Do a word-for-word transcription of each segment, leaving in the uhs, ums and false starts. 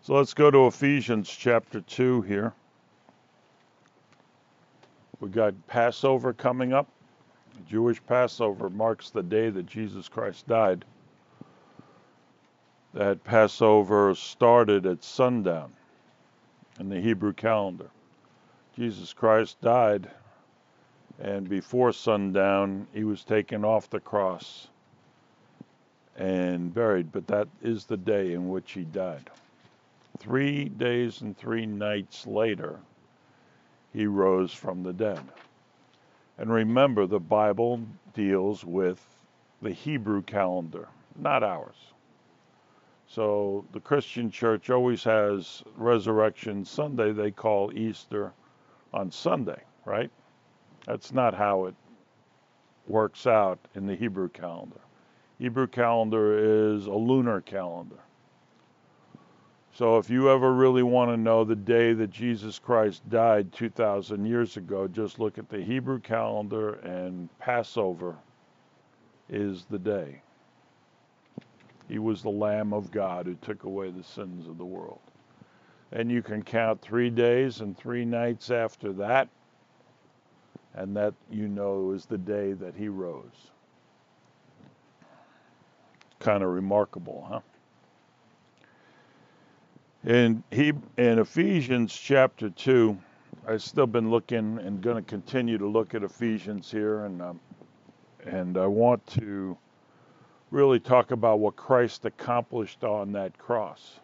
So let's go to Ephesians chapter two here. We got Passover coming up. The Jewish Passover marks the day that Jesus Christ died. That Passover started at sundown in the Hebrew calendar. Jesus Christ died, and before sundown, he was taken off the cross and buried, but that is the day in which he died. Three days and three nights later, he rose from the dead. And remember, the Bible deals with the Hebrew calendar, not ours. So the Christian church always has Resurrection Sunday. They call Easter on Sunday, right? That's not how it works out in the Hebrew calendar. Hebrew calendar is a lunar calendar. So if you ever really want to know the day that Jesus Christ died two thousand years ago, just look at the Hebrew calendar, and Passover is the day. He was the Lamb of God who took away the sins of the world. And you can count three days and three nights after that, and that, you know, is the day that he rose. Kind of remarkable, huh? In he in Ephesians chapter two, I've still been looking and going to continue to look at Ephesians here, and um, and I want to really talk about what Christ accomplished on that cross.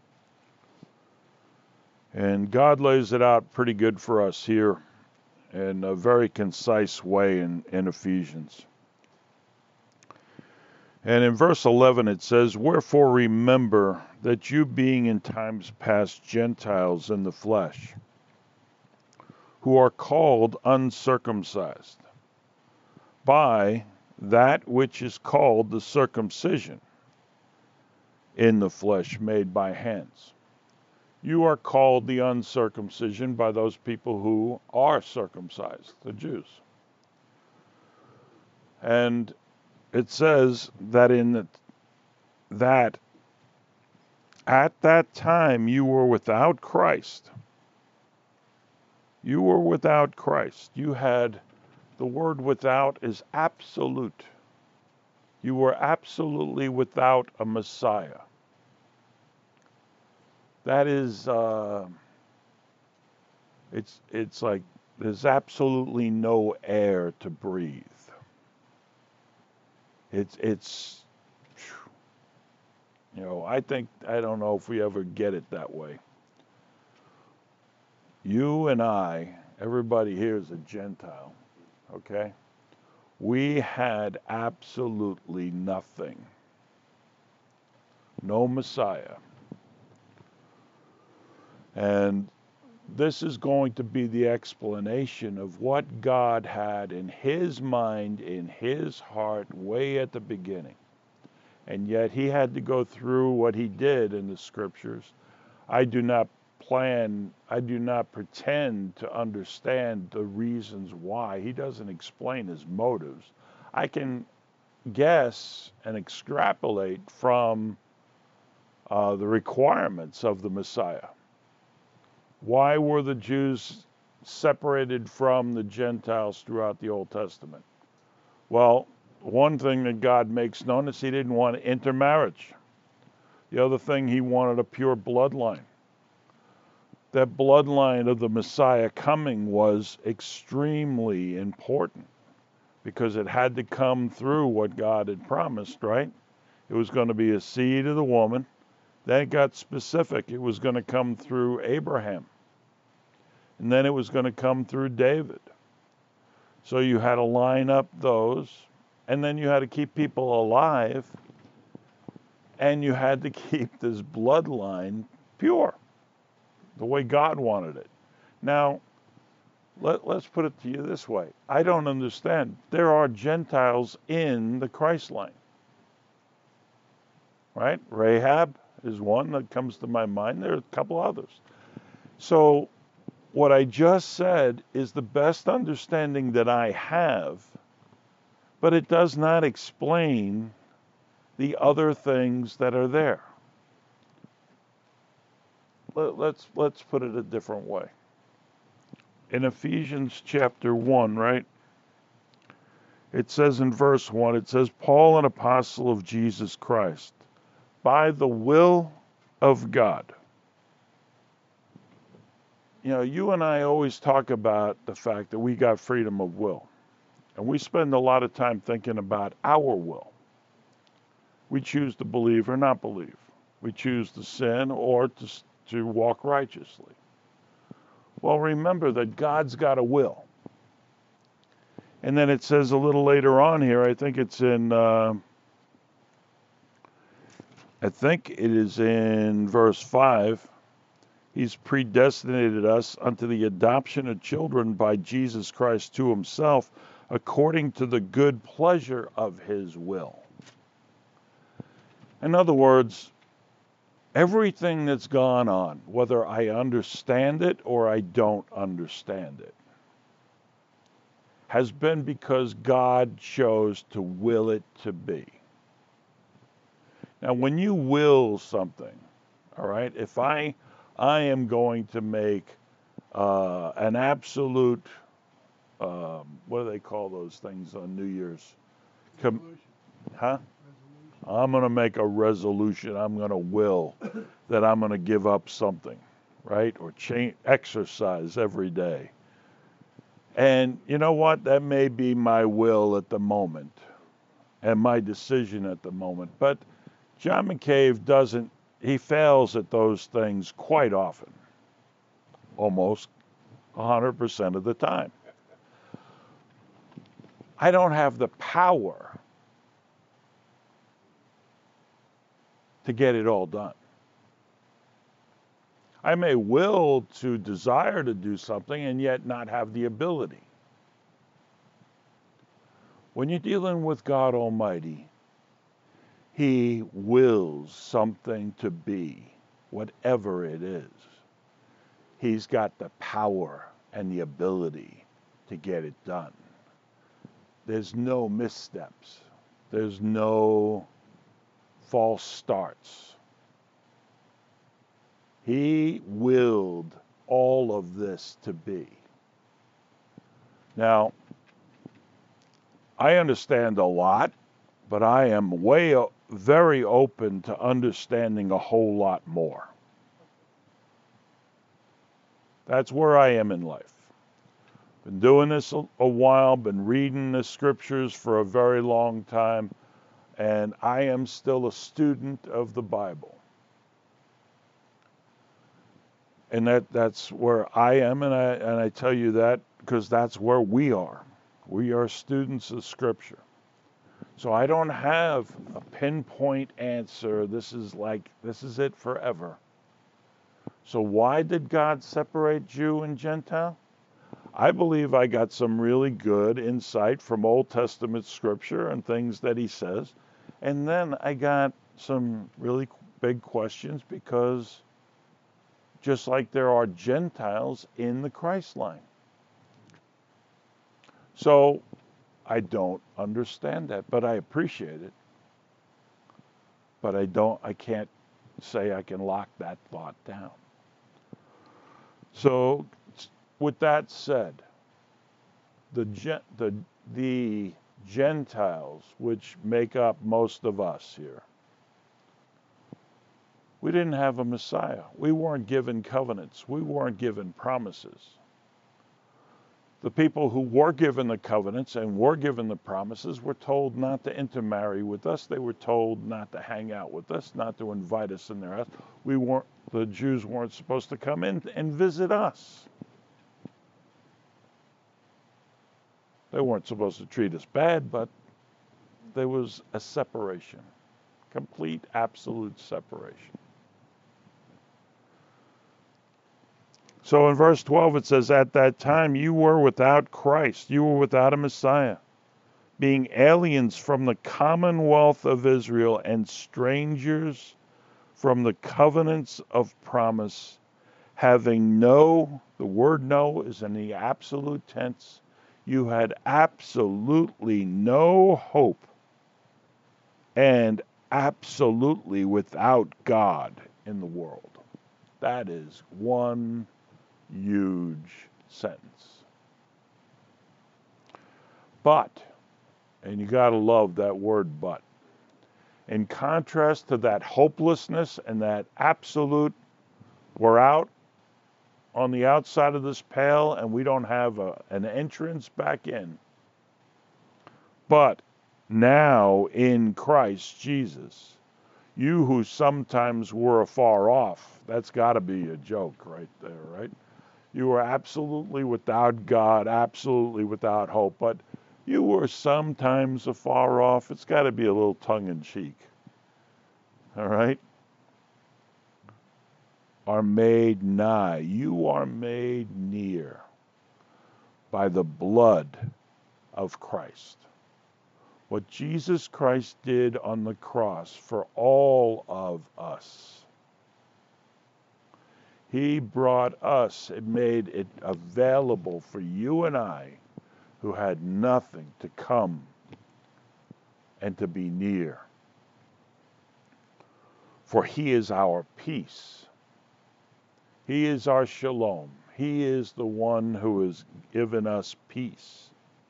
And God lays it out pretty good for us here in a very concise way in, in Ephesians. And in verse eleven it says, "Wherefore remember that you being in times past Gentiles in the flesh, who are called uncircumcised, by that which is called the circumcision in the flesh made by hands." You are called the uncircumcision by those people who are circumcised, the Jews. And it says that in the, that at that time you were without Christ. You were without Christ. You had, the word without is absolute. You were absolutely without a Messiah. That is, uh, it's it's like there's absolutely no air to breathe. It's it's, you know, I think, I don't know if we ever get it that way. You and I, everybody here is a Gentile, okay? We had absolutely nothing. No Messiah. And this is going to be the explanation of what God had in his mind, in his heart, way at the beginning. And yet he had to go through what he did in the scriptures. I do not plan, I do not pretend to understand the reasons why. He doesn't explain his motives. I can guess and extrapolate from uh, the requirements of the Messiah. Why were the Jews separated from the Gentiles throughout the Old Testament? Well, one thing that God makes known is he didn't want intermarriage. The other thing, he wanted a pure bloodline. That bloodline of the Messiah coming was extremely important because it had to come through what God had promised, right? It was going to be a seed of the woman. Then it got specific. It was going to come through Abraham. And then it was going to come through David. So you had to line up those, and then you had to keep people alive, and you had to keep this bloodline pure, the way God wanted it. Now, let, let's put it to you this way. I don't understand. There are Gentiles in the Christ line, right? Rahab is one that comes to my mind. There are a couple others. So what I just said is the best understanding that I have, but it does not explain the other things that are there. let, let's let's put it a different way. In Ephesians chapter one, right? It says in verse one, it says, Paul, an apostle of Jesus Christ, by the will of God. You know, you and I always talk about the fact that we got freedom of will. And we spend a lot of time thinking about our will. We choose to believe or not believe. We choose to sin or to, to walk righteously. Well, remember that God's got a will. And then it says a little later on here, I think it's in, uh, I think it is in verse five, He's predestinated us unto the adoption of children by Jesus Christ to Himself, according to the good pleasure of His will. In other words, everything that's gone on, whether I understand it or I don't understand it, has been because God chose to will it to be. Now, when you will something, all right, if I I am going to make uh, an absolute, um, what do they call those things on New Year's? Com- huh? I'm going to make a resolution. I'm going to will that I'm going to give up something, right? Or change, exercise every day. And you know what? That may be my will at the moment and my decision at the moment. But John McCabe doesn't, he fails at those things quite often, almost one hundred percent of the time. I don't have the power to get it all done. I may will to desire to do something and yet not have the ability. When you're dealing with God Almighty, He wills something to be, whatever it is. He's got the power and the ability to get it done. There's no missteps. There's no false starts. He willed all of this to be. Now, I understand a lot, but I am way, very open to understanding a whole lot more. That's where I am in life. Been doing this a, a while, been reading the scriptures for a very long time, and I am still a student of the Bible. And that, that's where I am, and I, and I tell you that because that's where we are. We are students of Scripture. So I don't have a pinpoint answer. This is like, this is it forever. So why did God separate Jew and Gentile? I believe I got some really good insight from Old Testament Scripture and things that He says. And then I got some really big questions because just like there are Gentiles in the Christ line. So I don't understand that, but I appreciate it. But I don't, I can't say I can lock that thought down. So with that said, the the the Gentiles, which make up most of us here, we didn't have a Messiah. We weren't given covenants. We weren't given promises. The people who were given the covenants and were given the promises were told not to intermarry with us. They were told not to hang out with us, not to invite us in their house. We weren't, the Jews weren't supposed to come in and visit us. They weren't supposed to treat us bad, but there was a separation, complete, absolute separation. So in verse twelve it says, at that time you were without Christ, you were without a Messiah, being aliens from the commonwealth of Israel and strangers from the covenants of promise, having no, the word no is in the absolute tense, you had absolutely no hope and absolutely without God in the world. That is one huge sentence. But, and you got to love that word but, in contrast to that hopelessness and that absolute, we're out on the outside of this pale and we don't have a, an entrance back in. But now in Christ Jesus, you who sometimes were afar off, that's got to be a joke right there, right? You were absolutely without God, absolutely without hope, but you were sometimes afar off. It's got to be a little tongue-in-cheek, all right? Are made nigh. You are made near by the blood of Christ. What Jesus Christ did on the cross for all of us. He brought us, it made it available for you and I who had nothing to come and to be near. For he is our peace. He is our shalom. He is the one who has given us peace,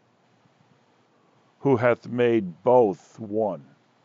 who hath made both one.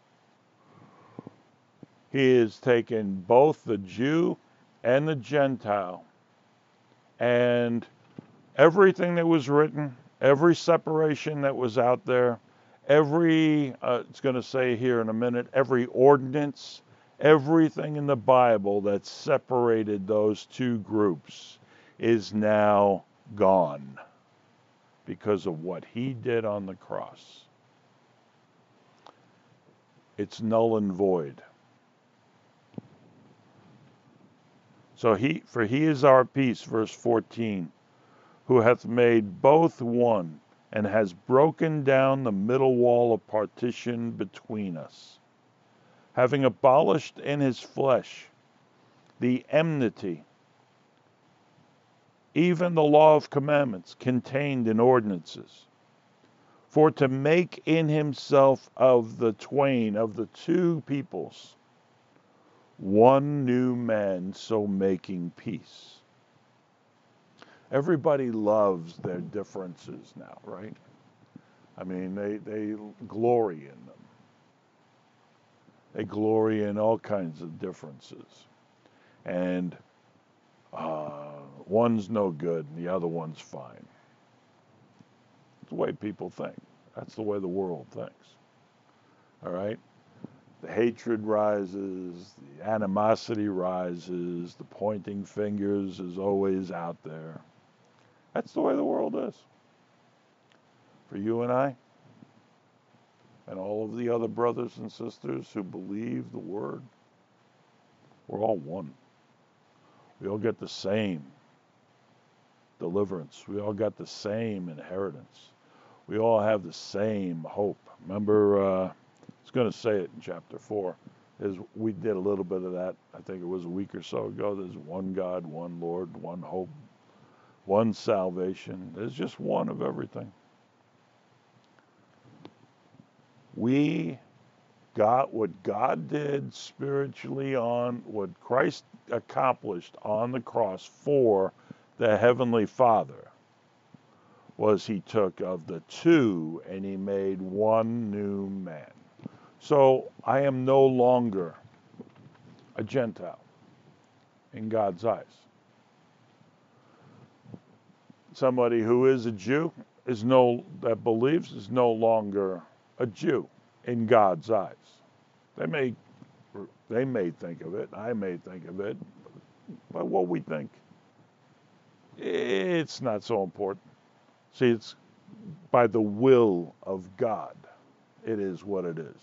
He has taken both the Jew and the Gentile, and everything that was written, every separation that was out there, every, uh, it's going to say here in a minute, every ordinance, everything in the Bible that separated those two groups is now gone because of what he did on the cross. It's null and void. So he, for he is our peace, verse fourteen, who hath made both one, and has broken down the middle wall of partition between us, having abolished in his flesh the enmity, even the law of commandments contained in ordinances, for to make in himself of the twain, of the two peoples, one new man, so making peace. Everybody loves their differences now, right? I mean, they, they glory in them. They glory in all kinds of differences. And uh, one's no good and the other one's fine. It's the way people think. That's the way the world thinks. All right? The hatred rises, the animosity rises, the pointing fingers is always out there. That's the way the world is. For you and I, and all of the other brothers and sisters who believe the word, we're all one. We all get the same deliverance. We all got the same inheritance. We all have the same hope. Remember, uh, I was going to say it in chapter four. Is we did a little bit of that. I think it was a week or so ago. There's one God, one Lord, one hope, one salvation. There's just one of everything. We got what God did spiritually on what Christ accomplished on the cross for the Heavenly Father was he took of the two and he made one new man. So I am no longer a Gentile in God's eyes. Somebody who is a Jew is no that believes is no longer a Jew in God's eyes. They may they may think of it, I may think of it, but what we think, it's not so important. See, it's by the will of God. It is what it is.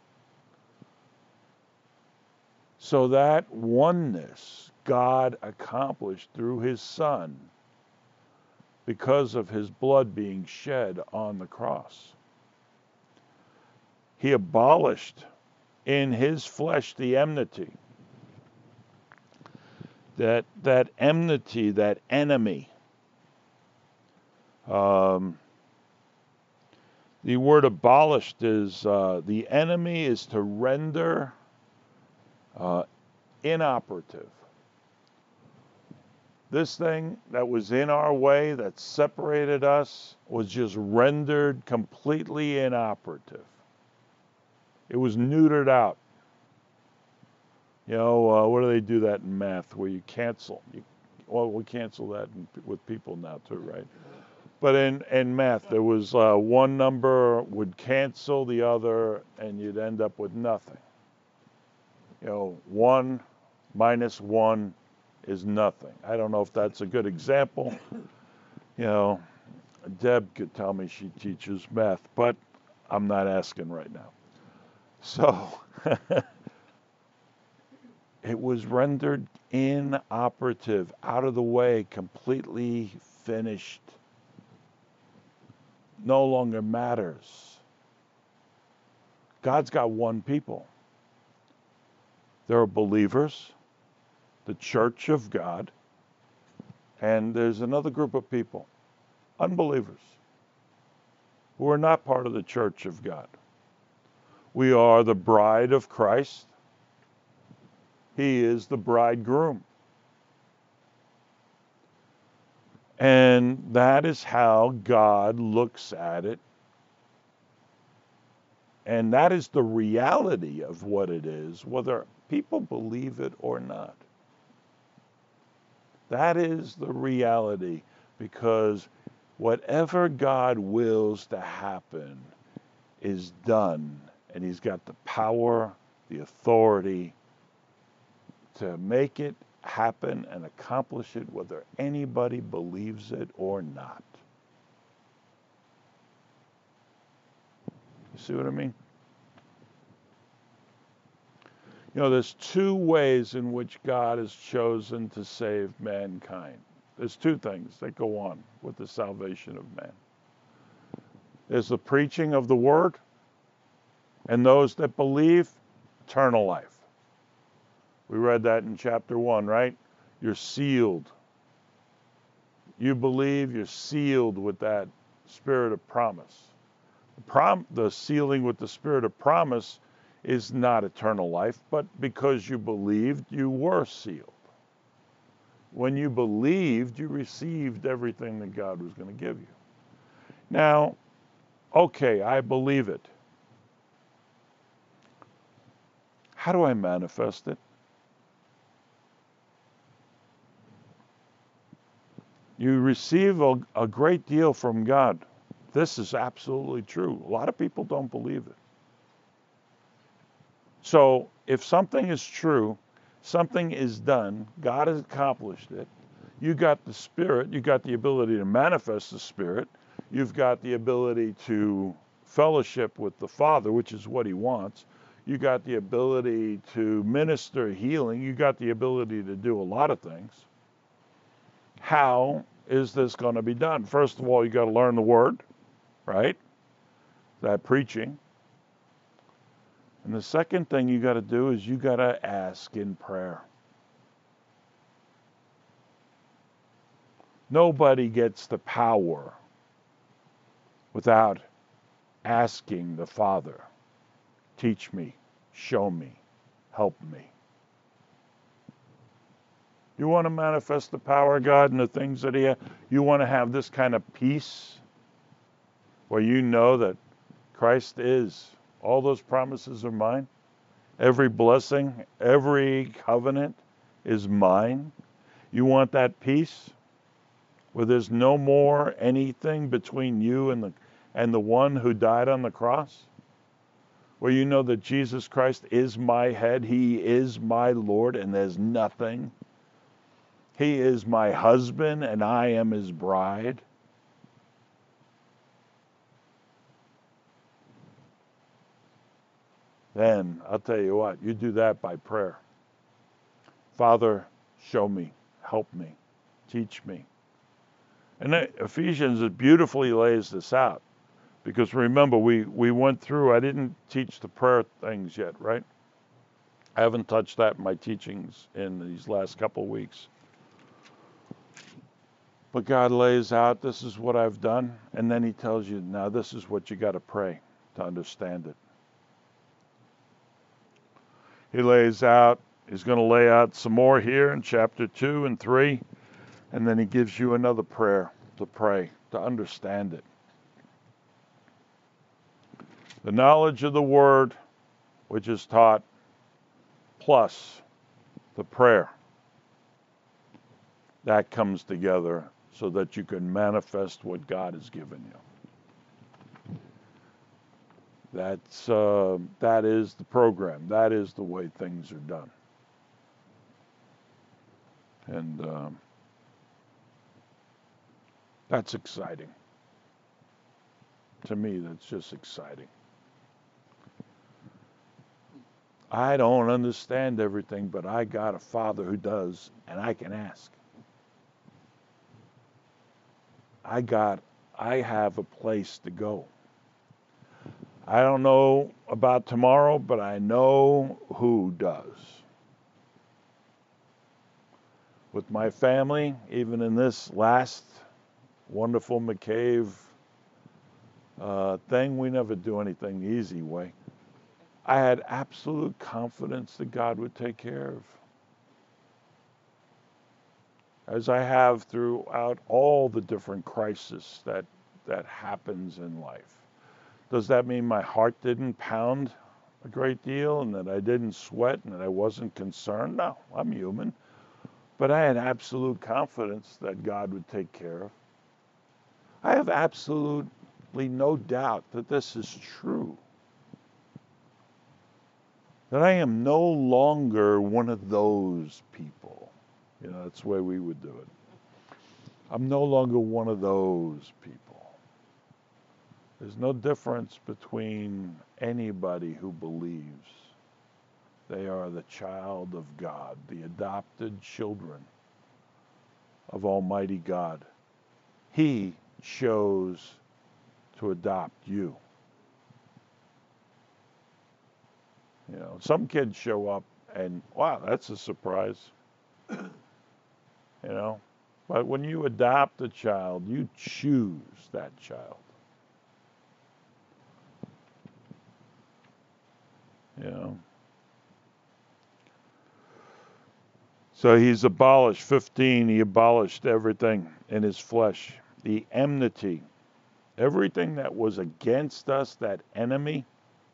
So that oneness God accomplished through his Son because of his blood being shed on the cross. He abolished in his flesh the enmity. That that enmity, that enemy. Um, the word abolished is uh, the enemy is to render uh, inoperative This thing that was in our way, that separated us, was just rendered completely inoperative. It was neutered out. You know, uh, what do they do that in math where you cancel? You, well, we cancel that in, with people now too, right? But in, in math, there was uh, one number would cancel the other, and you'd end up with nothing. You know, one minus one is nothing. I don't know if that's a good example. You know, Deb could tell me she teaches math, but I'm not asking right now. So it was rendered inoperative, out of the way, completely finished. No longer matters. God's got one people. There are believers, the church of God, and there's another group of people, unbelievers, who are not part of the church of God. We are the bride of Christ. He is the bridegroom. And that is how God looks at it. And that is the reality of what it is, whether people believe it or not. That is the reality, because whatever God wills to happen is done, and He's got the power, the authority to make it happen and accomplish it, whether anybody believes it or not. You see what I mean? You know, there's two ways in which God has chosen to save mankind. There's two things that go on with the salvation of man. There's the preaching of the word, and those that believe, eternal life. We read that in chapter one, right? You're sealed. You believe, you're sealed with that spirit of promise. The, prom- the sealing with the spirit of promise is not eternal life, but because you believed, you were sealed. When you believed, you received everything that God was going to give you. Now, okay, I believe it. How do I manifest it? You receive a, a great deal from God. This is absolutely true. A lot of people don't believe it. So if something is true, something is done, God has accomplished it, you got the Spirit, you got the ability to manifest the Spirit, you've got the ability to fellowship with the Father, which is what He wants, you got the ability to minister healing, you got the ability to do a lot of things. How is this going to be done? First of all, you got to learn the Word, right? That preaching. And the second thing you got to do is you got to ask in prayer. Nobody gets the power without asking the Father, teach me, show me, help me. You want to manifest the power of God and the things that He has? You want to have this kind of peace where you know that Christ is. All those promises are mine. Every blessing, every covenant is mine. You want that peace where there's no more anything between you and the and the one who died on the cross? Where you know that Jesus Christ is my head, He is my Lord, and there's nothing. He is my husband, and I am His bride. Then I'll tell you what, you do that by prayer. Father, show me, help me, teach me. And Ephesians beautifully lays this out. Because remember, we, we went through, I didn't teach the prayer things yet, right? I haven't touched that in my teachings in these last couple of weeks. But God lays out, this is what I've done. And then He tells you, now this is what you got to pray to understand it. He lays out, He's going to lay out some more here in chapter two and three. And then he gives you another prayer to pray, to understand it. The knowledge of the word, which is taught, plus the prayer. That comes together so that you can manifest what God has given you. That's uh, that is the program. That is the way things are done. And um, that's exciting. To me, that's just exciting. I don't understand everything, but I got a Father who does, and I can ask. I got, I have a place to go. I don't know about tomorrow, but I know who does. With my family, even in this last wonderful McCabe uh, thing, we never do anything the easy way. I had absolute confidence that God would take care of. As I have throughout all the different crises that, that happens in life. Does that mean my heart didn't pound a great deal and that I didn't sweat and that I wasn't concerned? No, I'm human. But I had absolute confidence that God would take care of. I have absolutely no doubt that this is true. That I am no longer one of those people. You know, that's the way we would do it. I'm no longer one of those people. There's no difference between anybody who believes they are the child of God, the adopted children of Almighty God. He chose to adopt you. You know, some kids show up and, wow, that's a surprise. You know, but when you adopt a child, you choose that child. You know. So he's abolished, fifteen, he abolished everything in his flesh. The enmity, everything that was against us, that enemy,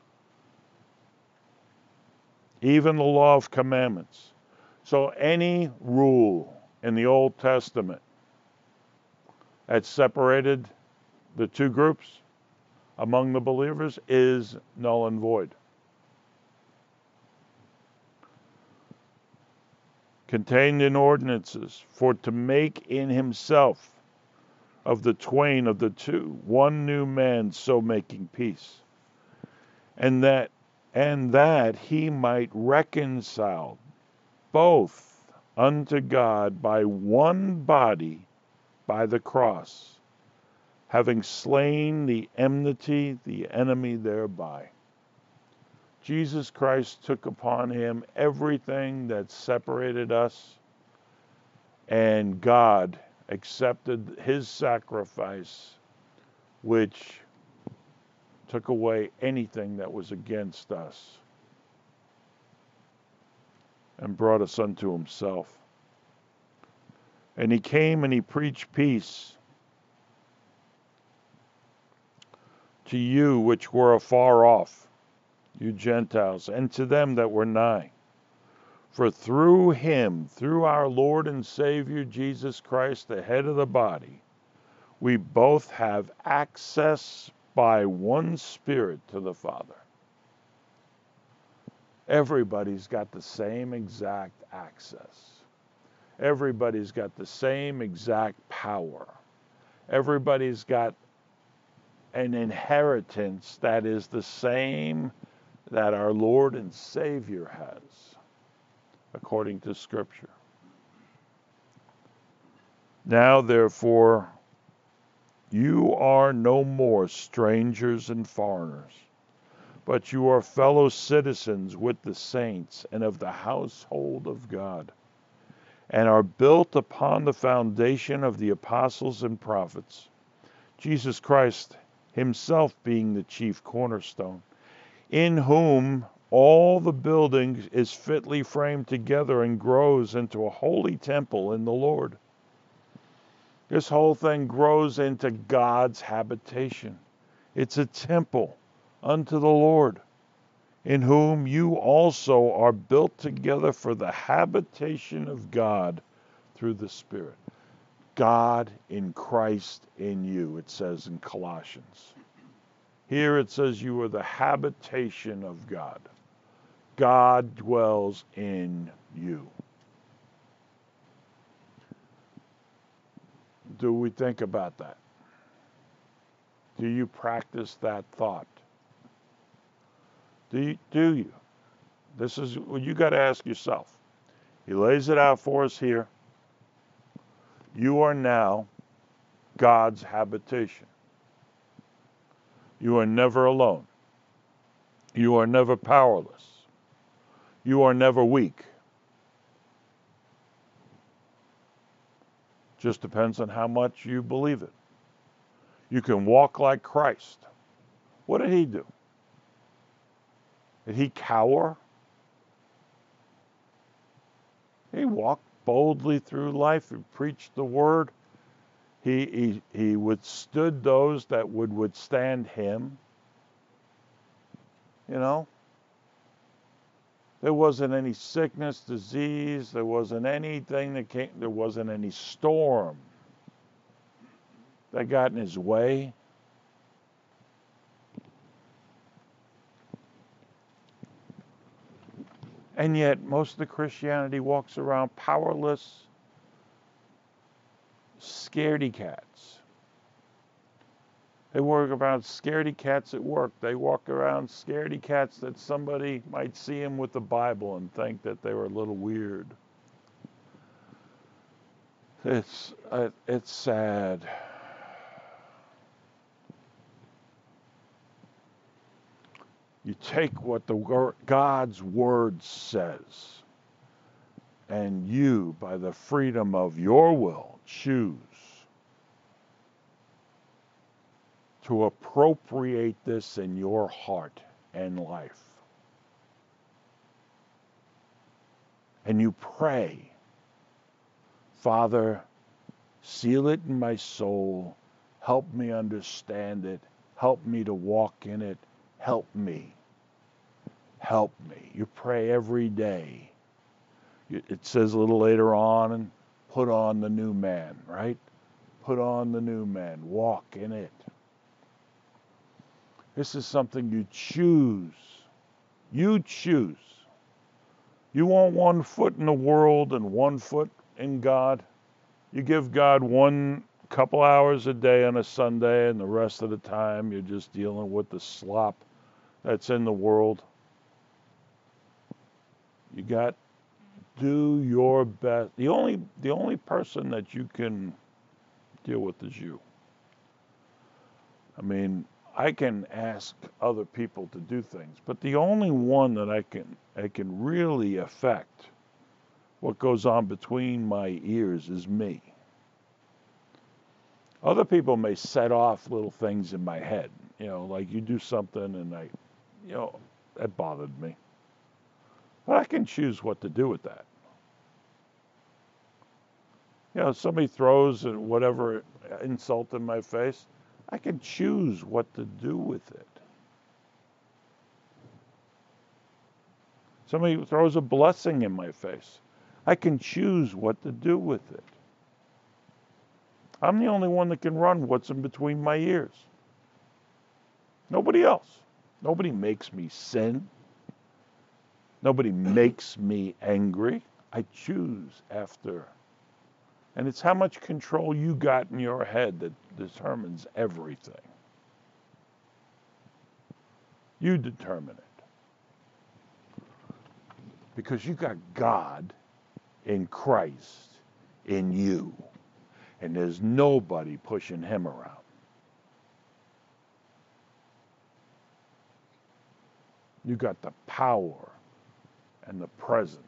even the law of commandments. So any rule in the Old Testament that separated the two groups among the believers is null and void. Contained in ordinances, for to make in himself of the twain of the two one new man, so making peace, and that and that he might reconcile both unto God by one body by the cross, having slain the enmity, the enemy thereby. Jesus Christ took upon him everything that separated us, and God accepted his sacrifice, which took away anything that was against us and brought us unto himself. And he came and he preached peace to you which were afar off, you Gentiles, and to them that were nigh. For through him, through our Lord and Savior Jesus Christ, the head of the body, we both have access by one Spirit to the Father. Everybody's got the same exact access. Everybody's got the same exact power. Everybody's got an inheritance that is the same that our Lord and Savior has, according to Scripture. Now, therefore, you are no more strangers and foreigners, but you are fellow citizens with the saints and of the household of God, and are built upon the foundation of the apostles and prophets, Jesus Christ himself being the chief cornerstone, in whom all the building is fitly framed together and grows into a holy temple in the Lord. This whole thing grows into God's habitation. It's a temple unto the Lord, in whom you also are built together for the habitation of God through the Spirit. God in Christ in you, it says in Colossians. Here it says you are the habitation of God. God dwells in you. Do we think about that? Do you practice that thought? Do you? Do you? This is what you got to ask yourself. He lays it out for us here. You are now God's habitation. You are never alone. You are never powerless. You are never weak. Just depends on how much you believe it. You can walk like Christ. What did he do? Did he cower? He walked boldly through life. He preached the word. He, he, he withstood those that would withstand him. You know? There wasn't any sickness, disease. There wasn't anything that came. There wasn't any storm that got in his way. And yet, most of the Christianity walks around powerless, scaredy cats. They walk around scaredy cats at work. They walk around scaredy cats that somebody might see them with the Bible and think that they were a little weird. It's uh, it's sad. You take what the word, God's word says, and you, by the freedom of your will, choose to appropriate this in your heart and life. And you pray, Father, seal it in my soul, help me understand it, help me to walk in it, help me, help me. You pray every day. It says a little later on, and put on the new man, right? Put on the new man, walk in it. This is something you choose. You choose. You want one foot in the world and one foot in God. You give God one couple hours a day on a Sunday, and the rest of the time you're just dealing with the slop that's in the world. You got do your best. The only the only person that you can deal with is you. I mean, I can ask other people to do things, but the only one that I can I can really affect what goes on between my ears is me. Other people may set off little things in my head, you know, like you do something and I, you know, that bothered me. But I can choose what to do with that. You know, somebody throws whatever insult in my face, I can choose what to do with it. Somebody throws a blessing in my face, I can choose what to do with it. I'm the only one that can run what's in between my ears. Nobody else. Nobody makes me sin. Nobody makes me angry. I choose after. And it's how much control you got in your head that determines everything. You determine it. Because you got God in Christ in you. And there's nobody pushing him around. You got the power and the presence.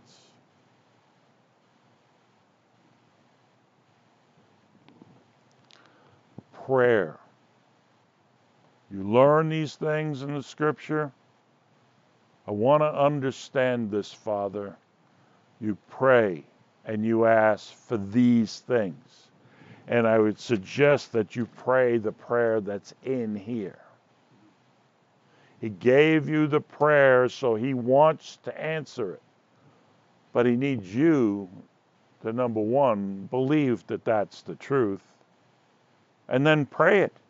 Prayer. You learn these things in the scripture. I want to understand this, Father. You pray and you ask for these things. And I would suggest that you pray the prayer that's in here. He gave you the prayer, so he wants to answer it. But he needs you to, number one, believe that that's the truth, and then pray it.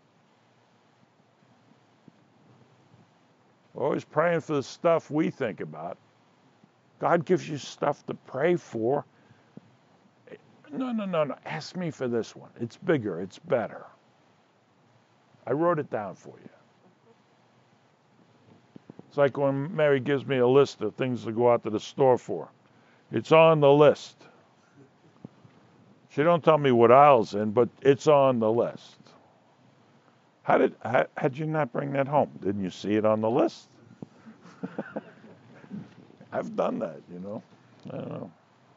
We're always praying for the stuff we think about. God gives you stuff to pray for. No, no, no, no. Ask me for this one. It's bigger. It's better. I wrote it down for you. It's like when Mary gives me a list of things to go out to the store for. It's on the list. She don't tell me what aisle's in, but it's on the list. How did how, how'd you not bring that home? Didn't you see it on the list? I've done that, you know. I don't know.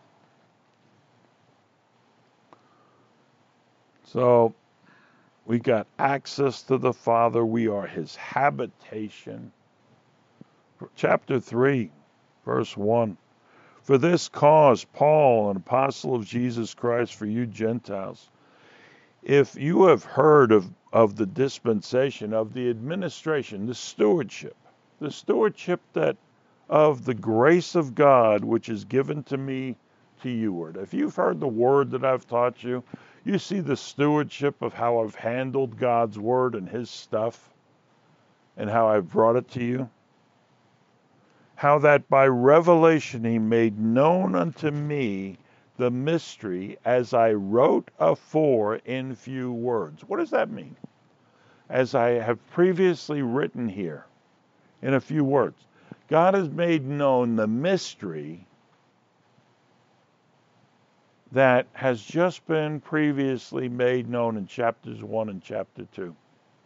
So we got access to the Father. We are his habitation. Chapter three, verse one. For this cause, Paul, an apostle of Jesus Christ, for you Gentiles, if you have heard of, of the dispensation, of the administration, the stewardship, the stewardship that of the grace of God, which is given to me to youward. If you've heard the word that I've taught you, you see the stewardship of how I've handled God's word and his stuff, and how I've brought it to you. How that by revelation he made known unto me the mystery, as I wrote afore in few words. What does that mean? As I have previously written here in a few words. God has made known the mystery that has just been previously made known in chapters one and chapter two.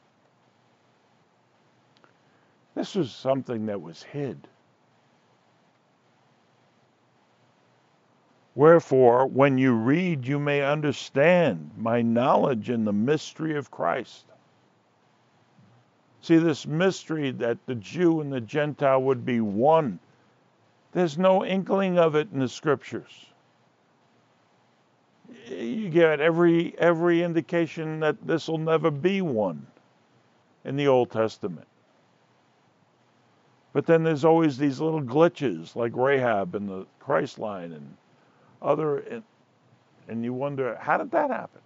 This was something that was hid. Wherefore, when you read, you may understand my knowledge in the mystery of Christ. See, this mystery that the Jew and the Gentile would be one, there's no inkling of it in the scriptures. You get every every indication that this will never be one in the Old Testament. But then there's always these little glitches like Rahab and the Christ line and other, and you wonder, how did that happen?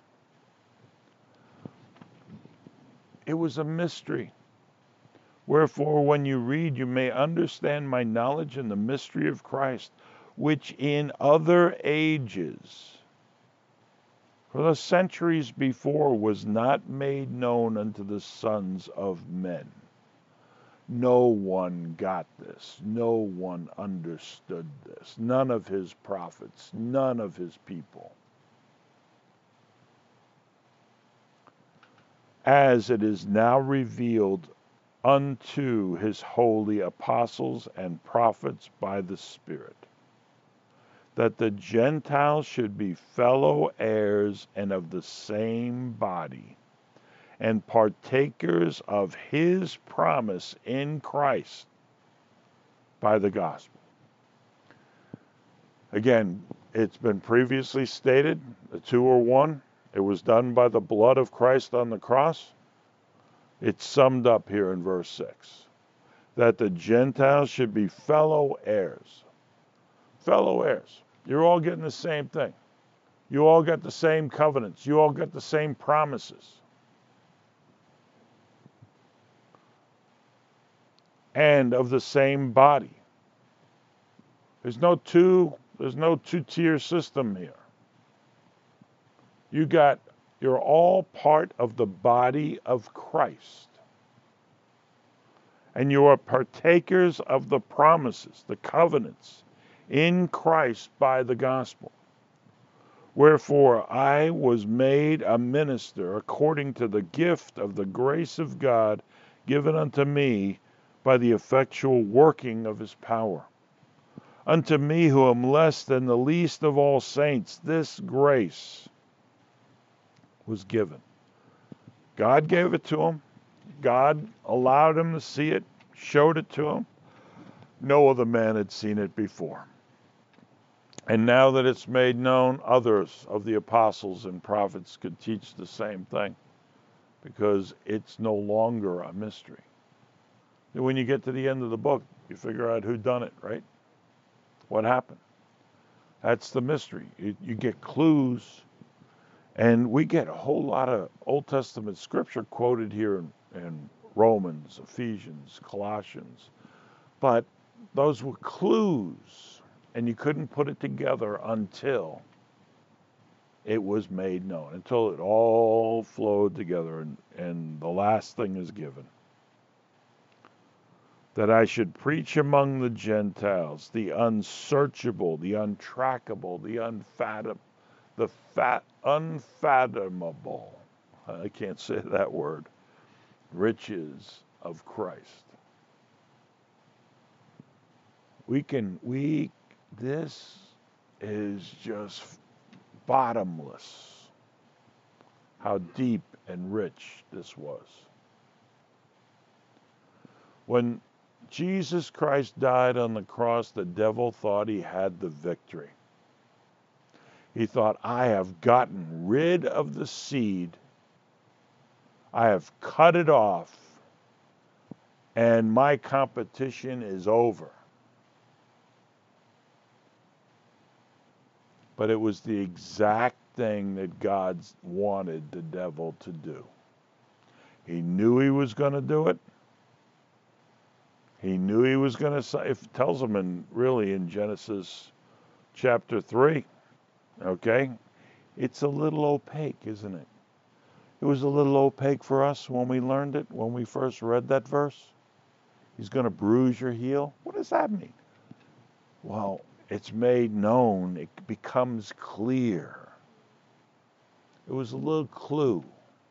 It was a mystery. Wherefore, when you read, you may understand my knowledge in the mystery of Christ, which in other ages, for the centuries before, was not made known unto the sons of men. No one got this. No one understood this. None of his prophets, none of his people. As it is now revealed unto his holy apostles and prophets by the Spirit, that the Gentiles should be fellow heirs and of the same body, and partakers of his promise in Christ by the gospel. Again, it's been previously stated, the two are one. It was done by the blood of Christ on the cross. It's summed up here in verse six, that the Gentiles should be fellow heirs. Fellow heirs. You're all getting the same thing. You all got the same covenants. You all got the same promises. And of the same body. There's no two, there's no two-tier system here. You got, you're all part of the body of Christ. And you are partakers of the promises, the covenants in Christ by the gospel. Wherefore I was made a minister according to the gift of the grace of God given unto me by the effectual working of his power. Unto me who am less than the least of all saints, this grace was given. God gave it to him. God allowed him to see it, showed it to him. No other man had seen it before. And now that it's made known, others of the apostles and prophets could teach the same thing because it's no longer a mystery. And when you get to the end of the book, you figure out who done it, right? What happened? That's the mystery. You, you get clues, and we get a whole lot of Old Testament scripture quoted here in, in Romans, Ephesians, Colossians, but those were clues, and you couldn't put it together until it was made known, until it all flowed together, and, and the last thing is given. That I should preach among the Gentiles the unsearchable, the untrackable, the unfathom, the fat, unfathomable, I can't say that word, riches of Christ. We can, we, this is just bottomless, how deep and rich this was. When Jesus Christ died on the cross, the devil thought he had the victory. He thought, I have gotten rid of the seed, I have cut it off, and my competition is over. But it was the exact thing that God wanted the devil to do. He knew he was going to do it. He knew he was going to, it tells him in, really in Genesis chapter three, okay? It's a little opaque, isn't it? It was a little opaque for us when we learned it, when we first read that verse. He's going to bruise your heel. What does that mean? Well, it's made known, it becomes clear. It was a little clue.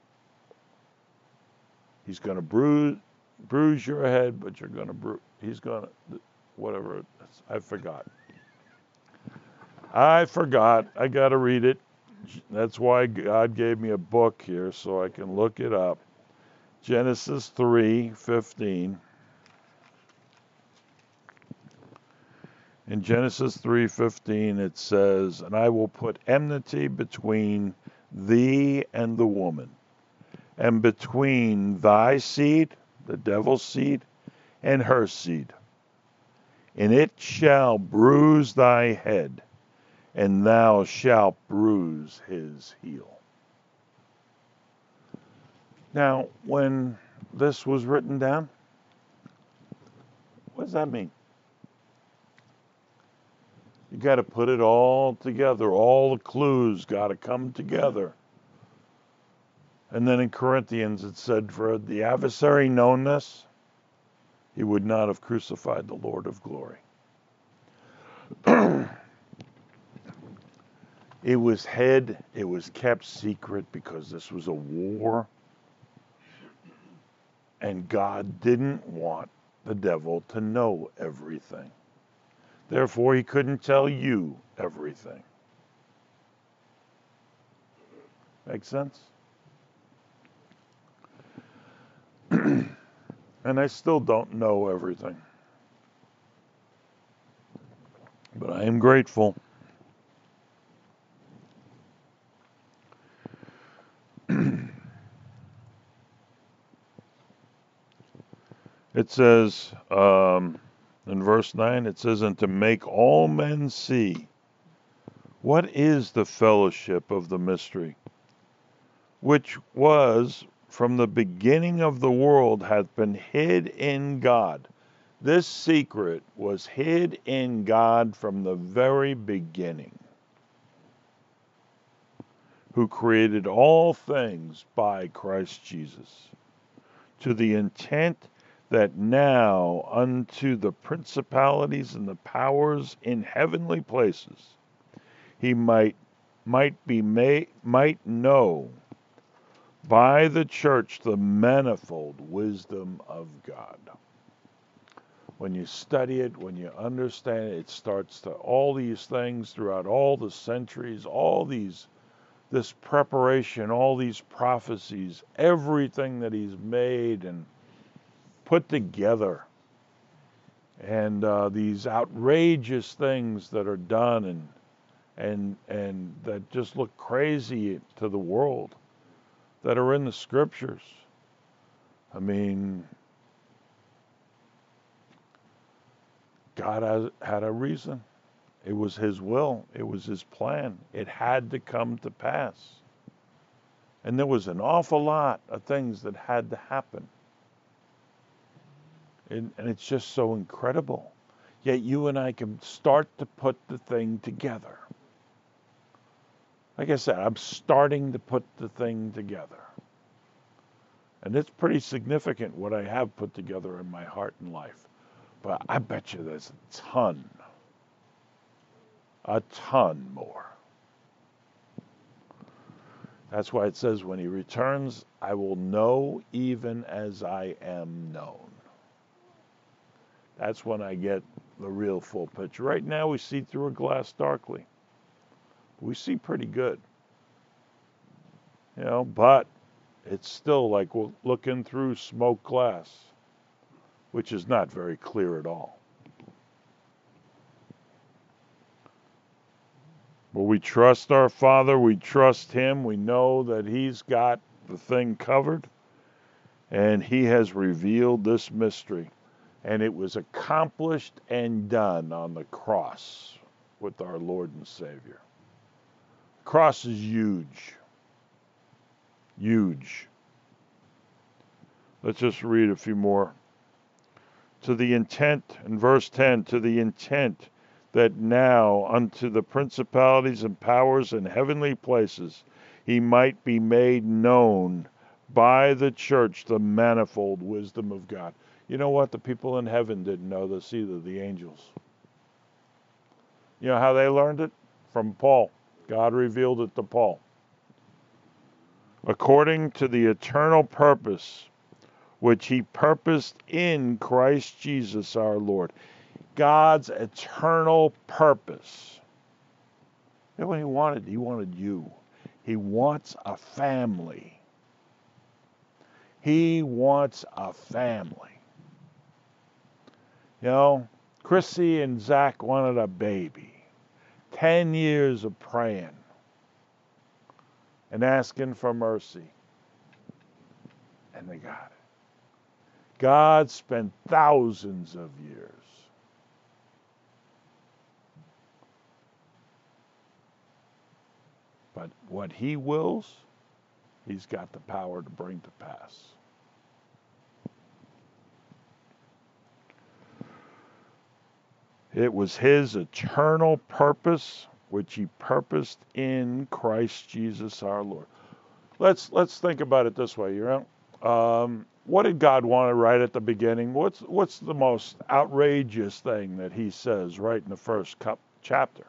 He's going to bruise, bruise your head, but you're going to bruise, he's going to, whatever it is, I forgot. I forgot, I got to read it. That's why God gave me a book here so I can look it up. Genesis three fifteen. In Genesis three fifteen it says, and I will put enmity between thee and the woman, and between thy seed, the devil's seed, and her seed. And it shall bruise thy head, and thou shalt bruise his heel. Now, when this was written down, what does that mean? You got to put it all together. All the clues got to come together. And then in Corinthians it said, for the adversary known this, he would not have crucified the Lord of glory. It was hid, it was kept secret because this was a war. And God didn't want the devil to know everything. Therefore, he couldn't tell you everything. Make sense? And I still don't know everything. But I am grateful. It says, um, in verse nine, it says, and to make all men see what is the fellowship of the mystery, which was from the beginning of the world hath been hid in God. This secret was hid in God from the very beginning, who created all things by Christ Jesus, to the intent that now unto the principalities and the powers in heavenly places he might might be made might know by the church the manifold wisdom of God. When you study it, when you understand it, it starts to all these things throughout all the centuries, all these this preparation, all these prophecies, everything that he's made and put together, and uh, these outrageous things that are done, and and and that just look crazy to the world that are in the scriptures. I mean, God has, had a reason. It was his will. It was his plan. It had to come to pass. And there was an awful lot of things that had to happen. And, and it's just so incredible. Yet you and I can start to put the thing together. Like I said, I'm starting to put the thing together. And it's pretty significant what I have put together in my heart and life. But I bet you there's a ton, a ton more. That's why it says, when he returns, I will know even as I am known. That's when I get the real full picture. Right now we see through a glass darkly. We see pretty good. You know, but it's still like looking through smoked glass, which is not very clear at all. But we trust our Father, we trust him, we know that he's got the thing covered, and he has revealed this mystery. And it was accomplished and done on the cross with our Lord and Savior. The cross is huge. Huge. Let's just read a few more. To the intent, in verse ten, to the intent that now unto the principalities and powers in heavenly places he might be made known by the church the manifold wisdom of God. You know what? The people in heaven didn't know this either, the angels. You know how they learned it? From Paul. God revealed it to Paul. According to the eternal purpose which he purposed in Christ Jesus our Lord. God's eternal purpose. You know what he wanted? He wanted you. He wants a family. He wants a family. You know, Chrissy and Zach wanted a baby. Ten years of praying and asking for mercy. And they got it. God spent thousands of years but what he wills, he's got the power to bring to pass. It was his eternal purpose which he purposed in Christ Jesus our Lord. Let's let's think about it this way, you know. Um, what did God want right at the beginning? What's what's the most outrageous thing that he says right in the first chapter?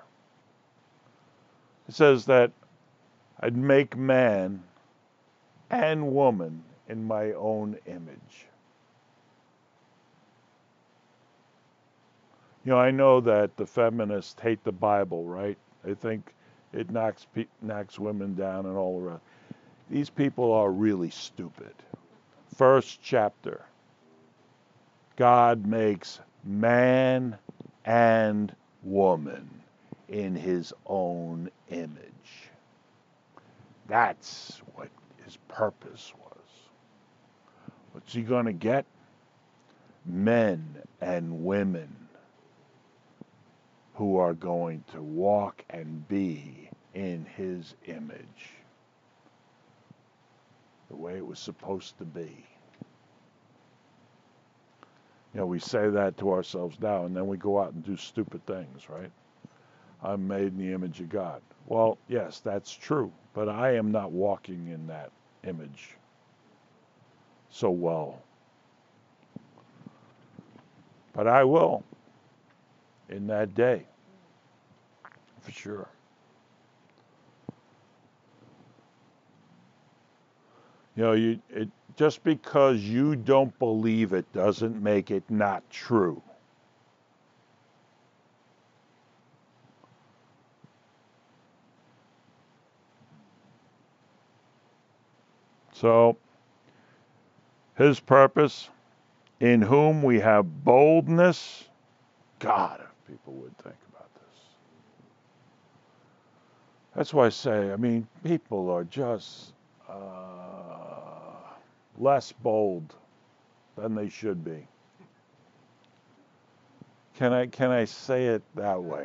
It says that I'd make man and woman in my own image. You know, I know that the feminists hate the Bible, right? They think it knocks pe- knocks women down and all around. These people are really stupid. First chapter. God makes man and woman in his own image. That's what his purpose was. What's he going to get? Men and women who are going to walk and be in his image. The way it was supposed to be. You know, we say that to ourselves now, and then we go out and do stupid things, right? I'm made in the image of God. Well, yes, that's true, but I am not walking in that image so well. But I will in that day, for sure. You know, you it, just because you don't believe it doesn't make it not true. So, his purpose, in whom we have boldness. God, if people would think about this. That's why I say, I mean, people are just uh, less bold than they should be. Can I can I say it that way?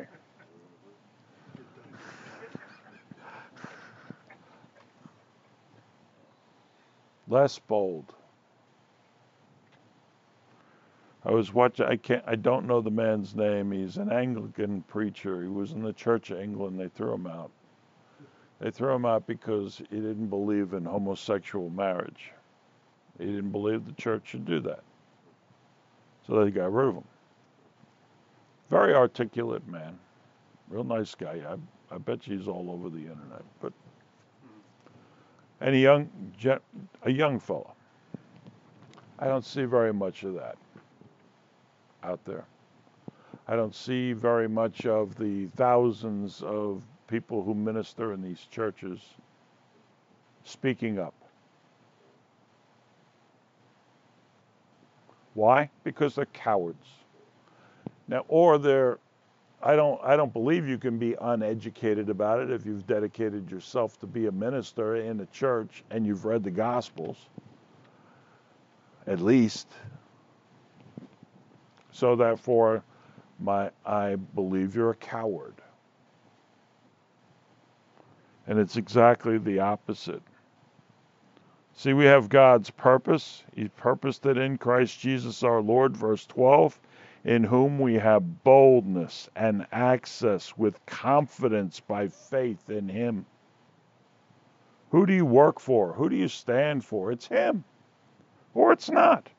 Less bold. I was watching. I can't. I don't know the man's name. He's an Anglican preacher. He was in the Church of England. They threw him out. They threw him out because he didn't believe in homosexual marriage. He didn't believe the church should do that. So they got rid of him. Very articulate man. Real nice guy. I, I bet you he's all over the internet. But and a young a young fellow. I don't see very much of that out there. I don't see very much of the thousands of people who minister in these churches speaking up. Why? Because they're cowards. Now, or they're, I don't, I don't believe you can be uneducated about it if you've dedicated yourself to be a minister in a church and you've read the Gospels, at least. So therefore, my, I believe you're a coward. And it's exactly the opposite. See, we have God's purpose. He purposed it in Christ Jesus our Lord, verse twelve, in whom we have boldness and access with confidence by faith in Him. Who do you work for? Who do you stand for? It's Him, or it's not.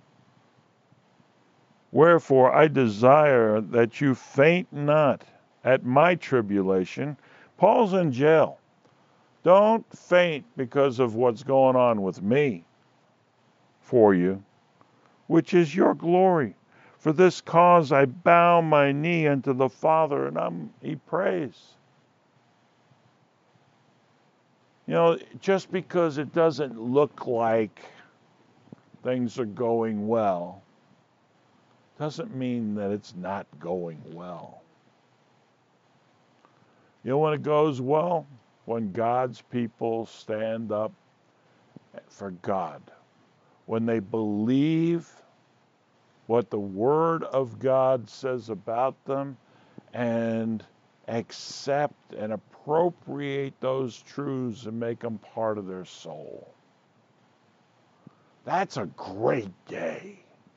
Wherefore I desire that you faint not at my tribulation. Paul's in jail. Don't faint because of what's going on with me for you, which is your glory. For this cause I bow my knee unto the Father, and I'm, he prays. You know, just because it doesn't look like things are going well, doesn't mean that it's not going well. You know when it goes well? When God's people stand up for God. When they believe what the Word of God says about them and accept and appropriate those truths and make them part of their soul. That's a great day.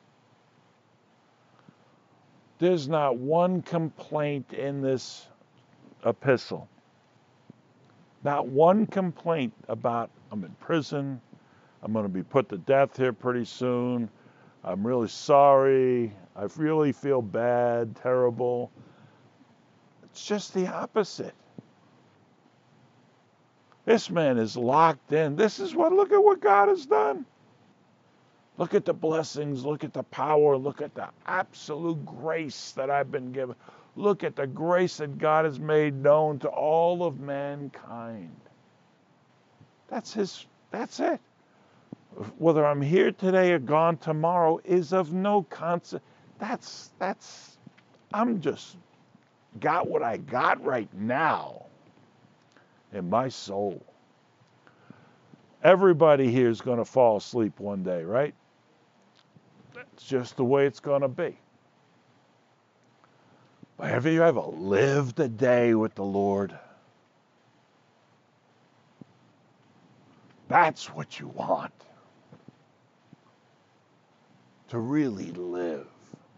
There's not one complaint in this epistle. Not one complaint about I'm in prison, I'm going to be put to death here pretty soon, I'm really sorry, I really feel bad, terrible. It's just the opposite. This man is locked in. This is what, look at what God has done. Look at the blessings, look at the power, look at the absolute grace that I've been given. Look at the grace that God has made known to all of mankind. That's his, that's it. Whether I'm here today or gone tomorrow is of no consequence. That's, that's, I'm just got what I got right now in my soul. Everybody here is going to fall asleep one day, right? That's just the way it's going to be. But have you ever lived a day with the Lord? That's what you want. To really live.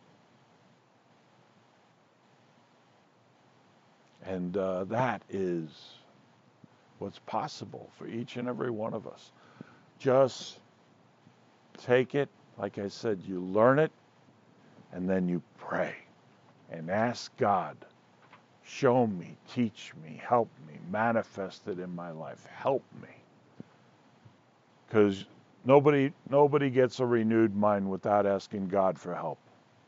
And uh, that is what's possible for each and every one of us. Just take it, like I said, you learn it, and then you pray. And ask God, show me, teach me, help me, manifest it in my life. Help me. Because nobody nobody gets a renewed mind without asking God for help.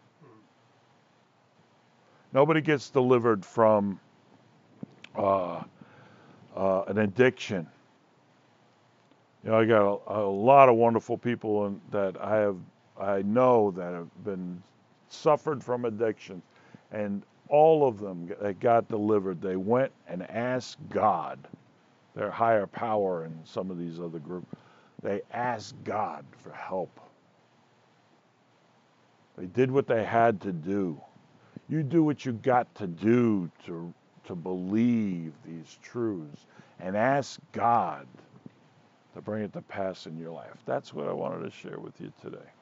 Nobody gets delivered from uh, uh, an addiction. You know, I got a, a lot of wonderful people in, that I have, I know that have been suffered from addiction. And all of them that got delivered, they went and asked God, their higher power in some of these other groups, they asked God for help. They did what they had to do. You do what you got to do to, to believe these truths and ask God to bring it to pass in your life. That's what I wanted to share with you today.